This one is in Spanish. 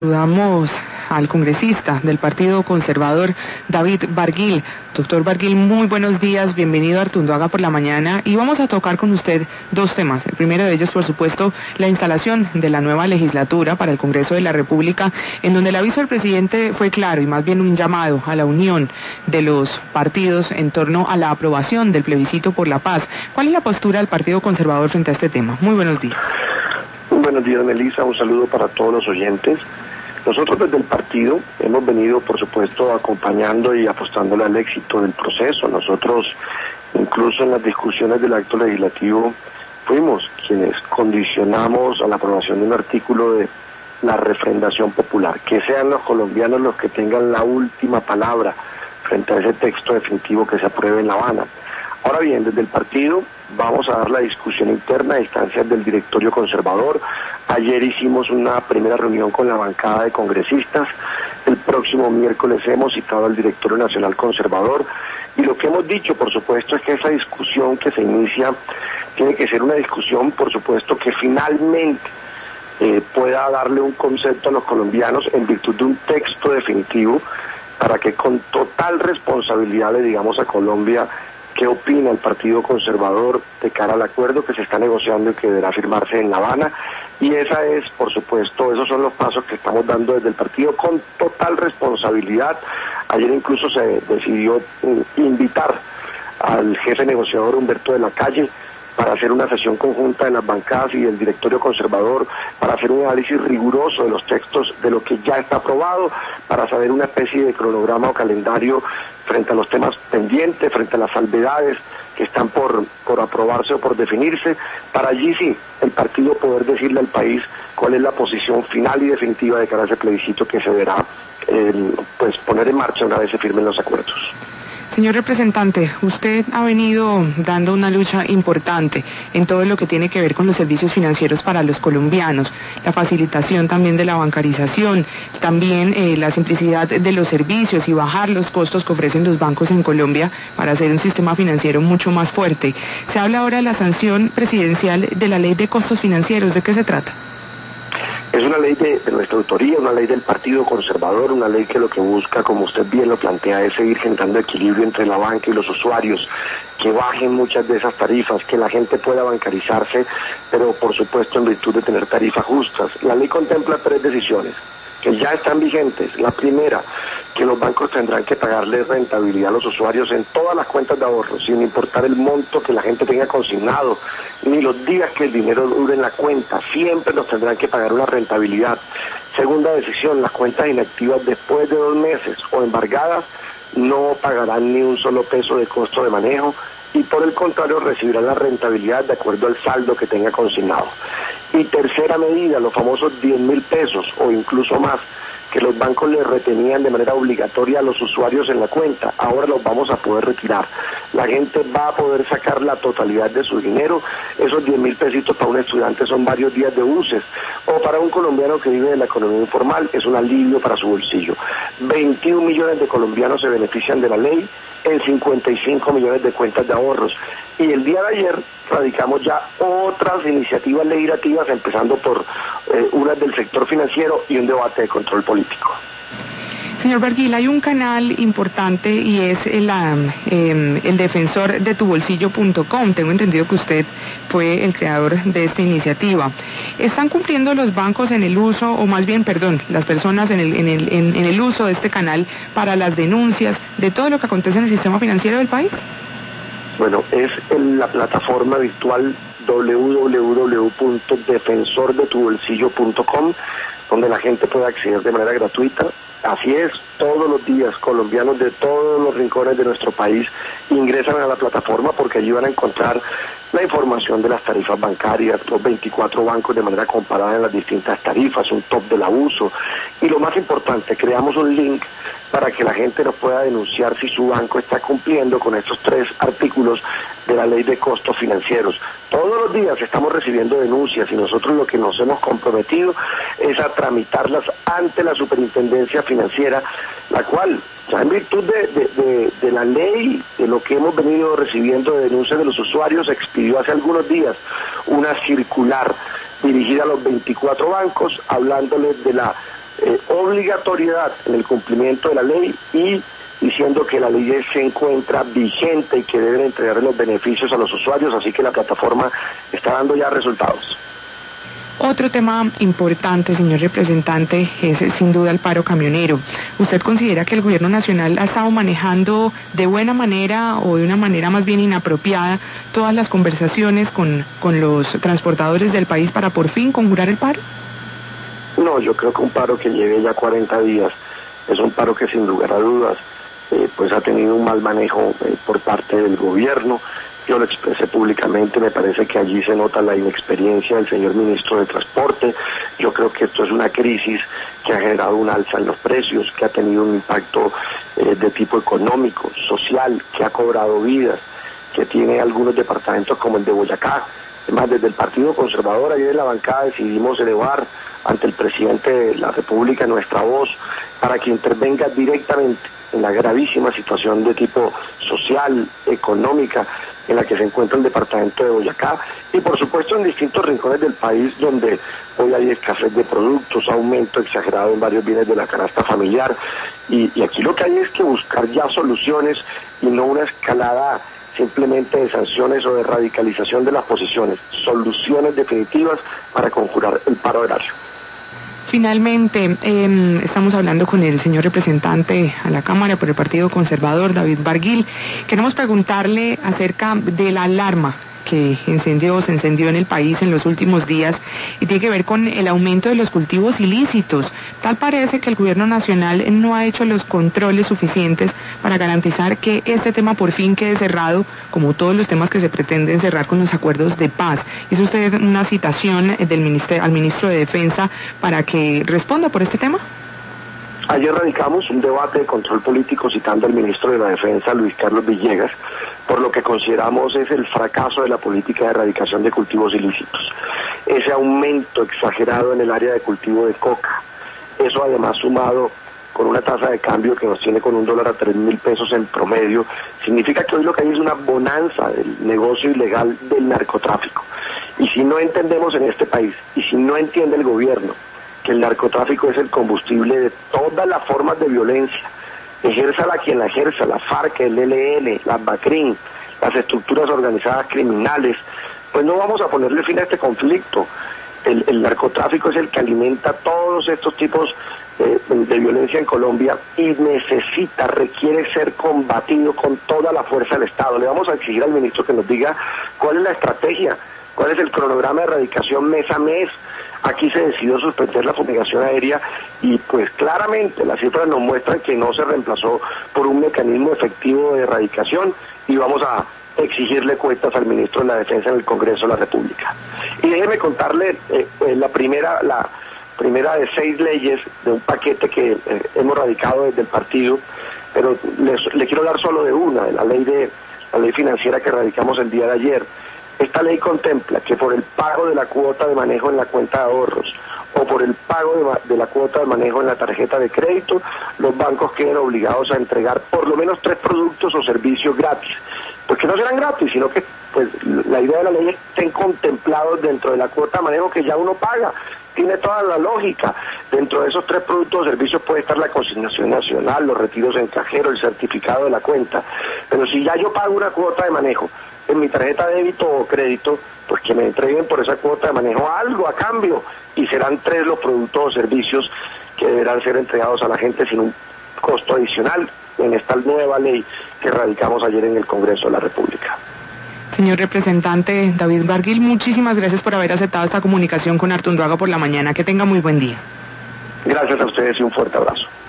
Saludamos al congresista del Partido Conservador, David Barguil. Doctor Barguil, muy buenos días, bienvenido a Artunduaga por la mañana, y vamos a tocar con usted dos temas. El primero de ellos, por supuesto, la instalación de la nueva legislatura para el Congreso de la República, en donde el aviso del presidente fue claro y más bien un llamado a la unión de los partidos en torno a la aprobación del plebiscito por la paz. ¿Cuál es la postura del Partido Conservador frente a este tema? Muy buenos días. Muy buenos días, Melissa, un saludo para todos los oyentes. Nosotros desde el partido hemos venido, por supuesto, acompañando y apostándole al éxito del proceso. Nosotros, incluso en las discusiones del acto legislativo, fuimos quienes condicionamos a la aprobación de un artículo de la refrendación popular, que sean los colombianos los que tengan la última palabra frente a ese texto definitivo que se apruebe en La Habana. Ahora bien, desde el partido vamos a dar la discusión interna a instancias del directorio conservador. Ayer hicimos una primera reunión con la bancada de congresistas. El próximo miércoles hemos citado al directorio nacional conservador. Y lo que hemos dicho, por supuesto, es que esa discusión que se inicia tiene que ser una discusión, por supuesto, que finalmente pueda darle un concepto a los colombianos en virtud de un texto definitivo, para que con total responsabilidad le digamos a Colombia qué opina el Partido Conservador de cara al acuerdo que se está negociando y que deberá firmarse en La Habana. Y esa es, por supuesto, esos son los pasos que estamos dando desde el partido con total responsabilidad. Ayer incluso se decidió invitar al jefe negociador Humberto de la Calle para hacer una sesión conjunta de las bancadas y del directorio conservador, para hacer un análisis riguroso de los textos de lo que ya está aprobado, para saber una especie de cronograma o calendario frente a los temas pendientes, frente a las salvedades que están por aprobarse o por definirse, para allí sí el partido poder decirle al país cuál es la posición final y definitiva de cara a ese plebiscito que se deberá pues poner en marcha una vez se firmen los acuerdos. Señor representante, usted ha venido dando una lucha importante en todo lo que tiene que ver con los servicios financieros para los colombianos, la facilitación también de la bancarización, también la simplicidad de los servicios y bajar los costos que ofrecen los bancos en Colombia para hacer un sistema financiero mucho más fuerte. Se habla ahora de la sanción presidencial de la ley de costos financieros. ¿De qué se trata? Es una ley de nuestra autoría, una ley del Partido Conservador, una ley que lo que busca, como usted bien lo plantea, es seguir generando equilibrio entre la banca y los usuarios, que bajen muchas de esas tarifas, que la gente pueda bancarizarse, pero por supuesto en virtud de tener tarifas justas. La ley contempla 3 decisiones que ya están vigentes. La primera, que los bancos tendrán que pagarle rentabilidad a los usuarios en todas las cuentas de ahorro, sin importar el monto que la gente tenga consignado, ni los días que el dinero dure en la cuenta, siempre nos tendrán que pagar una rentabilidad. Segunda decisión, las cuentas inactivas después de 2 meses o embargadas no pagarán ni un solo peso de costo de manejo, y por el contrario recibirán la rentabilidad de acuerdo al saldo que tenga consignado. Y tercera medida, los famosos 10.000 pesos o incluso más que los bancos les retenían de manera obligatoria a los usuarios en la cuenta, ahora los vamos a poder retirar. La gente va a poder sacar la totalidad de su dinero. Esos 10.000 pesitos para un estudiante son varios días de buses, o para un colombiano que vive de la economía informal es un alivio para su bolsillo. 21 millones de colombianos se benefician de la ley en 55 millones de cuentas de ahorros. Y el día de ayer radicamos ya otras iniciativas legislativas, empezando por unas del sector financiero y un debate de control político. Señor Barguil, hay un canal importante y es el defensor de tubolsillo.com. Tengo entendido que usted fue el creador de esta iniciativa. ¿Están cumpliendo los bancos en el uso, o más bien, perdón, las personas en el uso de este canal para las denuncias de todo lo que acontece en el sistema financiero del país? Bueno, es en la plataforma virtual www.defensordetubolsillo.com, donde la gente puede acceder de manera gratuita. Así es, todos los días colombianos de todos los rincones de nuestro país ingresan a la plataforma, porque allí van a encontrar la información de las tarifas bancarias, los 24 bancos de manera comparada en las distintas tarifas, un top del abuso, y lo más importante, creamos un link para que la gente nos pueda denunciar si su banco está cumpliendo con estos 3 artículos de la ley de costos financieros. Todos los días estamos recibiendo denuncias y nosotros lo que nos hemos comprometido es a tramitarlas ante la Superintendencia Financiera, la cual, ya en virtud de la ley, de lo que hemos venido recibiendo de denuncias de los usuarios, expidió hace algunos días una circular dirigida a los 24 bancos, hablándoles de la obligatoriedad en el cumplimiento de la ley y diciendo que la ley se encuentra vigente y que deben entregar los beneficios a los usuarios, así que la plataforma está dando ya resultados. Otro tema importante, señor representante, es sin duda el paro camionero. ¿Usted considera que el gobierno nacional ha estado manejando de buena manera o de una manera más bien inapropiada todas las conversaciones con los transportadores del país para por fin conjurar el paro? No, yo creo que un paro que lleve ya 40 días es un paro que sin lugar a dudas pues ha tenido un mal manejo por parte del gobierno. Yo lo expresé públicamente, me parece que allí se nota la inexperiencia del señor ministro de Transporte. Yo creo que esto es una crisis que ha generado un alza en los precios, que ha tenido un impacto de tipo económico, social, que ha cobrado vidas, que tiene algunos departamentos como el de Boyacá. Además, desde el Partido Conservador, ayer en la bancada decidimos elevar ante el presidente de la República nuestra voz para que intervenga directamente en la gravísima situación de tipo social, económica, en la que se encuentra el departamento de Boyacá y por supuesto en distintos rincones del país donde hoy hay escasez de productos, aumento exagerado en varios bienes de la canasta familiar y aquí lo que hay es que buscar ya soluciones y no una escalada simplemente de sanciones o de radicalización de las posiciones, soluciones definitivas para conjurar el paro agrario. Finalmente, estamos hablando con el señor representante a la Cámara por el Partido Conservador, David Barguil. Queremos preguntarle acerca de la alarma que se encendió en el país en los últimos días y tiene que ver con el aumento de los cultivos ilícitos. Tal parece que el gobierno nacional no ha hecho los controles suficientes para garantizar que este tema por fin quede cerrado, como todos los temas que se pretenden cerrar con los acuerdos de paz. ¿Hizo usted una citación al ministro de Defensa para que responda por este tema? Ayer radicamos un debate de control político citando al ministro de la Defensa, Luis Carlos Villegas, por lo que consideramos es el fracaso de la política de erradicación de cultivos ilícitos. Ese aumento exagerado en el área de cultivo de coca, eso además sumado con una tasa de cambio que nos tiene con $1 a 3.000 pesos en promedio, significa que hoy lo que hay es una bonanza del negocio ilegal del narcotráfico. Y si no entendemos en este país, y si no entiende el gobierno, que el narcotráfico es el combustible de todas las formas de violencia, ejérzala quien la ejerza, la FARC, el ELN, las BACRIM, las estructuras organizadas criminales, pues no vamos a ponerle fin a este conflicto. El narcotráfico es el que alimenta todos estos tipos de violencia en Colombia y requiere ser combatido con toda la fuerza del Estado. Le vamos a exigir al ministro que nos diga cuál es la estrategia, cuál es el cronograma de erradicación mes a mes. Aquí se decidió suspender la fumigación aérea y pues claramente las cifras nos muestran que no se reemplazó por un mecanismo efectivo de erradicación y vamos a exigirle cuentas al ministro de la Defensa en el Congreso de la República. Y déjeme contarle la primera de 6 leyes de un paquete que hemos radicado desde el partido, pero le quiero hablar solo de una, de la ley financiera que radicamos el día de ayer. Esta ley contempla que por el pago de la cuota de manejo en la cuenta de ahorros o por el pago de la cuota de manejo en la tarjeta de crédito, los bancos queden obligados a entregar por lo menos 3 productos o servicios gratis. Pues que no serán gratis, sino que pues la idea de la ley es que estén contemplados dentro de la cuota de manejo que ya uno paga. Tiene toda la lógica. Dentro de esos 3 productos o servicios puede estar la consignación nacional, los retiros en cajero, el certificado de la cuenta. Pero si ya yo pago una cuota de manejo en mi tarjeta de débito o crédito, pues que me entreguen por esa cuota de manejo algo a cambio y serán 3 los productos o servicios que deberán ser entregados a la gente sin un costo adicional en esta nueva ley que radicamos ayer en el Congreso de la República. Señor representante David Barguil, muchísimas gracias por haber aceptado esta comunicación con Artunduaga por la mañana. Que tenga muy buen día. Gracias a ustedes y un fuerte abrazo.